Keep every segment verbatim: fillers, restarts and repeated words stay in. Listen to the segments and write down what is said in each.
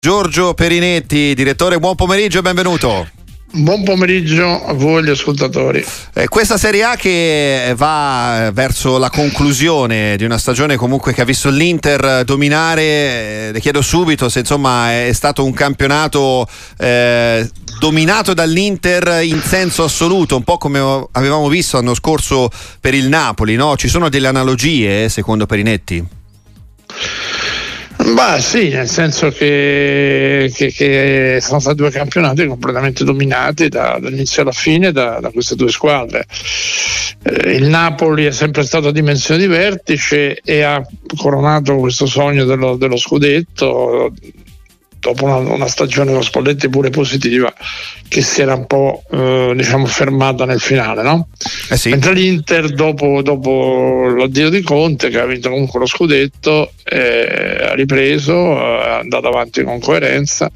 Giorgio Perinetti, direttore, buon pomeriggio e benvenuto. Buon pomeriggio a voi gli ascoltatori. Eh, questa Serie A che va verso la conclusione di una stagione comunque che ha visto l'Inter dominare, eh, le chiedo subito se insomma è stato un campionato eh, dominato dall'Inter in senso assoluto, un po' come avevamo visto l'anno scorso per il Napoli, no? Ci sono delle analogie secondo Perinetti? Bah sì, nel senso che, che, che sono stati due campionati completamente dominati da, dall'inizio alla fine da, da queste due squadre. Eh, il Napoli è sempre stato a dimensione di vertice e ha coronato questo sogno dello, dello scudetto dopo una, una stagione con Spalletti pure positiva, che si era un po' eh, diciamo fermata nel finale, no? Eh sì. Mentre l'Inter dopo, dopo l'addio di Conte, che ha vinto comunque lo scudetto, eh, ha ripreso, è andato avanti con coerenza,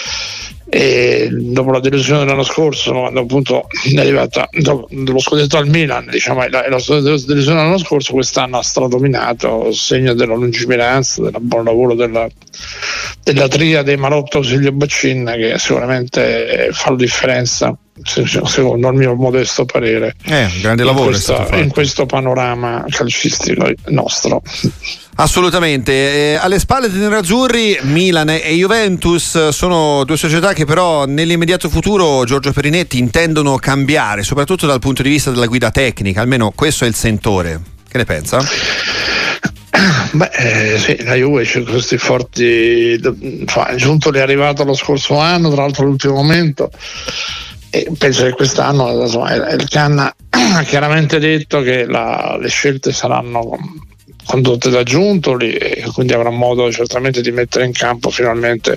e dopo la delusione dell'anno scorso, quando appunto è arrivata dopo lo scudetto al Milan, diciamo, la, la delusione dell'anno scorso, quest'anno ha stradominato, segno della lungimiranza, del buon lavoro della, della triade Marotta, Ausilio, Baccin, che sicuramente fa la differenza secondo il mio modesto parere. Eh, un grande lavoro in, questa, in questo panorama calcistico nostro. Assolutamente. Eh, alle spalle dei nerazzurri Milan e Juventus sono due società che però nell'immediato futuro, Giorgio Perinetti, intendono cambiare, soprattutto dal punto di vista della guida tecnica, almeno questo è il sentore. Che ne pensa? Beh, eh, sì, la Juve c'è questi forti, cioè, Giuntoli è arrivato lo scorso anno, tra l'altro all'ultimo momento, e penso che quest'anno insomma, il Canna ha chiaramente detto che la, le scelte saranno condotte da Giuntoli e quindi avrà modo certamente di mettere in campo finalmente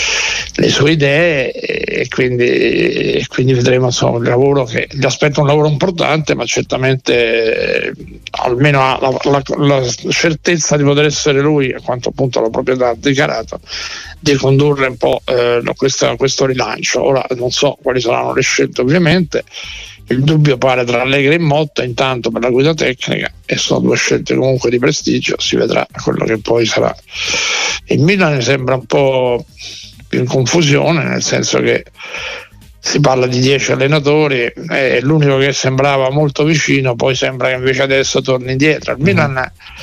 le sue idee, e quindi, e quindi vedremo insomma il lavoro che gli aspetta, un lavoro importante, ma certamente eh, almeno ha la, la, la certezza di poter essere lui, a quanto appunto la proprietà ha dichiarato, di condurre un po' eh, questo, questo rilancio. Ora non so quali saranno le scelte, ovviamente. Il dubbio pare tra Allegri e Motta intanto per la guida tecnica, e sono due scelte comunque di prestigio, si vedrà quello che poi sarà. Il Milan mi sembra un po' più in confusione, nel senso che si parla di dieci allenatori e l'unico che sembrava molto vicino poi sembra che invece adesso torni indietro. Il mm. Milan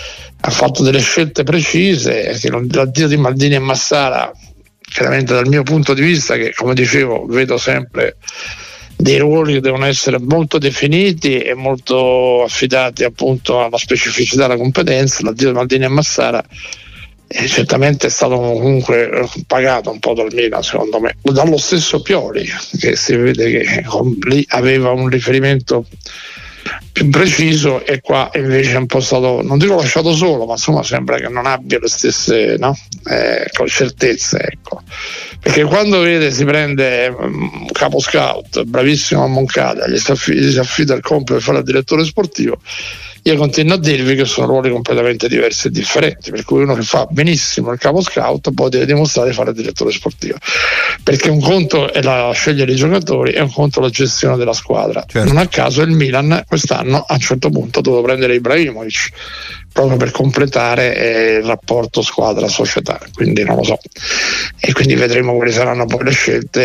ha fatto delle scelte precise, che l'addio di Maldini e Massara, chiaramente dal mio punto di vista, che come dicevo vedo sempre dei ruoli che devono essere molto definiti e molto affidati appunto alla specificità della competenza, l'addio di Maldini e Massara eh, certamente è stato comunque pagato un po' dal Milan, secondo me, dallo stesso Pioli, che si vede che lì aveva un riferimento più preciso e qua invece è un po' stato, non dico lasciato solo, ma insomma sembra che non abbia le stesse no? eh, certezze, ecco. Perché quando vede si prende un capo scout bravissimo a Moncada, gli si affida, gli si affida il compito di fare il direttore sportivo, io continuo a dirvi che sono ruoli completamente diversi e differenti, per cui uno che fa benissimo il capo scout poi deve dimostrare di fare il direttore sportivo, perché un conto è la scegliere i giocatori e un conto la gestione della squadra. Certo. Non a caso il Milan quest'anno a un certo punto doveva prendere Ibrahimovic proprio per completare eh, il rapporto squadra-società, quindi non lo so, e quindi vedremo quali saranno poi le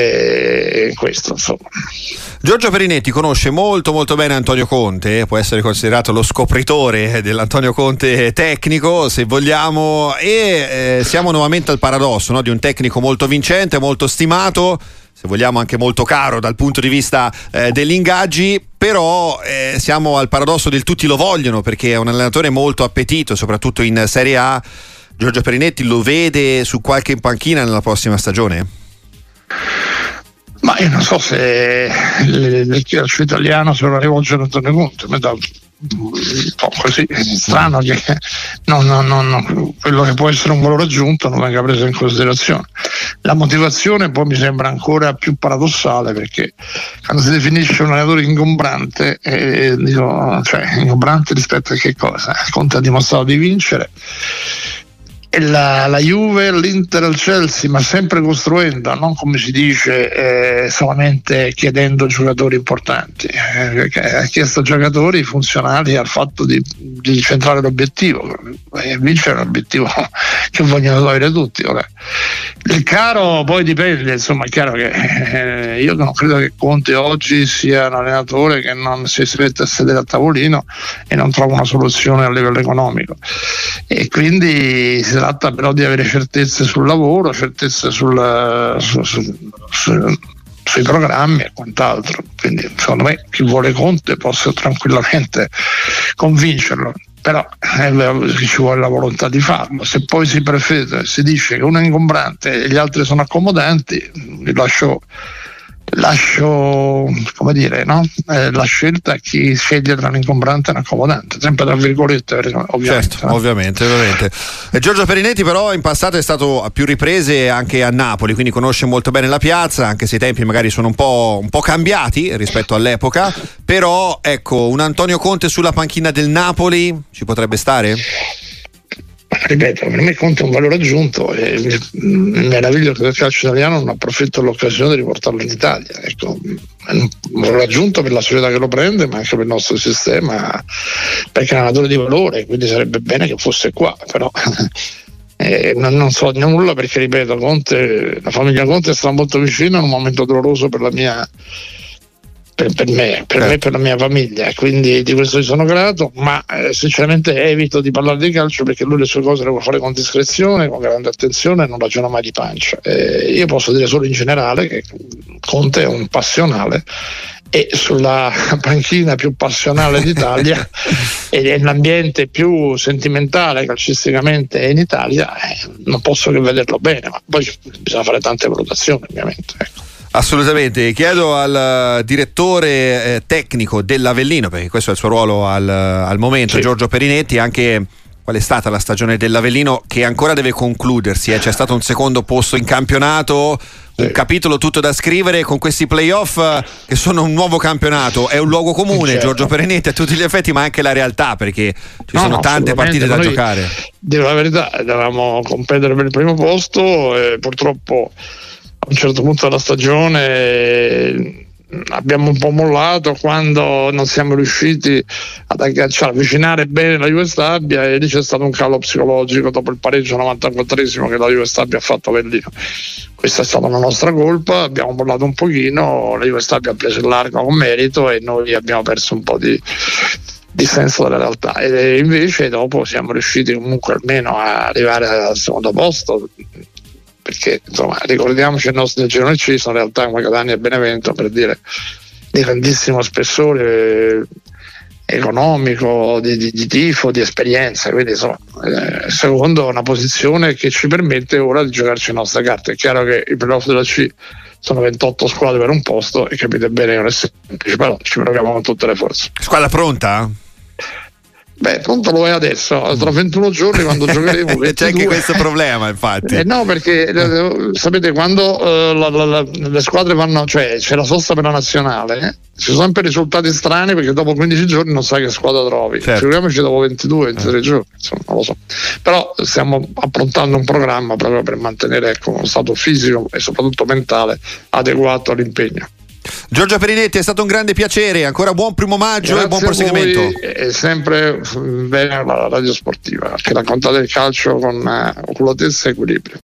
scelte in questo, insomma. Giorgio Perinetti conosce molto molto bene Antonio Conte, può essere considerato lo scopritore dell'Antonio Conte tecnico, se vogliamo, e eh, siamo nuovamente al paradosso, no? Di un tecnico molto vincente, molto stimato, se vogliamo anche molto caro dal punto di vista eh, degli ingaggi, però eh, siamo al paradosso del tutti lo vogliono, perché è un allenatore molto appetito, soprattutto in Serie A. Giorgio Perinetti lo vede su qualche panchina nella prossima stagione? Ma io non so se il calcio italiano se lo rivolge ad Antonio Conte, mi dà un po' così strano che non, non, non, quello che può essere un valore aggiunto non venga preso in considerazione. La motivazione poi mi sembra ancora più paradossale, perché quando si definisce un allenatore ingombrante, eh, dico, cioè ingombrante rispetto a che cosa? Conte ha dimostrato di vincere la, la Juve, l'Inter, il Chelsea, ma sempre costruendo, non come si dice eh, solamente chiedendo giocatori importanti, eh, ha chiesto giocatori funzionali al fatto di, di centrare l'obiettivo, e vincere è un obiettivo che vogliono avere tutti. Ora, il caro poi dipende, insomma è chiaro che eh, io non credo che Conte oggi sia un allenatore che non si mette a sedere a tavolino e non trova una soluzione a livello economico, e quindi si tratta però di avere certezze sul lavoro, certezze sul, su, su, su, sui programmi e quant'altro. Quindi secondo me chi vuole Conte possa tranquillamente convincerlo, però è vero che ci vuole la volontà di farlo. Se poi si prefere, si dice che uno è ingombrante e gli altri sono accomodanti, li lascio lascio come dire no? Eh, la scelta a chi sceglie tra un ingombrante e un accomodante, sempre tra virgolette, ovviamente. Certo, no? ovviamente, ovviamente. E Giorgio Perinetti però in passato è stato a più riprese anche a Napoli, quindi conosce molto bene la piazza, anche se i tempi magari sono un po', un po' cambiati rispetto all'epoca, però ecco, un Antonio Conte sulla panchina del Napoli ci potrebbe stare? Ripeto, per me Conte è un valore aggiunto e mi meraviglio che il calcio italiano non approfitta dell'occasione di riportarlo in Italia. Ecco, è un valore aggiunto per la società che lo prende, ma anche per il nostro sistema, perché è un allenatore di valore, quindi sarebbe bene che fosse qua, però eh, non, non so nulla, perché ripeto, Conte, la famiglia Conte è stata molto vicina in un momento doloroso per la mia Per, per me, per me e per la mia famiglia, quindi di questo gli sono grato, ma eh, sinceramente evito di parlare di calcio, perché lui le sue cose le vuole fare con discrezione, con grande attenzione, e non ragiona mai di pancia. Eh, io posso dire solo in generale che Conte è un passionale, e sulla panchina più passionale d'Italia e nell'ambiente più sentimentale calcisticamente in Italia, eh, non posso che vederlo bene, ma poi bisogna fare tante valutazioni, ovviamente, ecco. Assolutamente, chiedo al direttore eh, tecnico dell'Avellino, perché questo è il suo ruolo al, al momento, sì. Giorgio Perinetti, anche qual è stata la stagione dell'Avellino, che ancora deve concludersi, eh? C'è stato un secondo posto in campionato, un sì. capitolo tutto da scrivere con questi playoff che sono un nuovo campionato, è un luogo comune, certo. Giorgio Perinetti a tutti gli effetti, ma anche la realtà, perché ci no, sono no, tante partite da giocare. Devo la verità, dovevamo competere per il primo posto e purtroppo a un certo punto della stagione abbiamo un po' mollato quando non siamo riusciti ad agganciare, avvicinare bene la Juve Stabia, e lì c'è stato un calo psicologico dopo il pareggio novantaquattresimo che la Juve Stabia ha fatto a Avellino. Questa è stata una nostra colpa, abbiamo mollato un pochino, la Juve Stabia ha preso il largo con merito e noi abbiamo perso un po' di di senso della realtà, e invece dopo siamo riusciti comunque almeno a arrivare al secondo posto, perché insomma ricordiamoci il nostro girone C sono realtà come Catania e Benevento, per dire, di grandissimo spessore economico, di, di, di tifo, di esperienza, quindi insomma eh, secondo una posizione che ci permette ora di giocarci le nostre carte. È chiaro che i playoff della C sono ventotto squadre per un posto e capite bene, non è semplice, però ci proviamo con tutte le forze. Squadra pronta? Beh, pronto lo è adesso, tra ventuno giorni quando giocheremo ventidue. C'è anche questo problema, infatti. Eh no, perché eh, sapete, quando eh, la, la, la, le squadre vanno, cioè c'è la sosta per la nazionale, eh, ci sono sempre risultati strani, perché dopo quindici giorni non sai che squadra trovi. Certo. Figuriamoci dopo ventidue ventitré eh. giorni, insomma, non lo so. Però stiamo approntando un programma proprio per mantenere, ecco, uno stato fisico e soprattutto mentale adeguato all'impegno. Giorgio Perinetti, è stato un grande piacere, ancora buon primo maggio. Grazie, e buon proseguimento. È sempre bene la radio sportiva, che raccontate il calcio con oculatezza e equilibrio.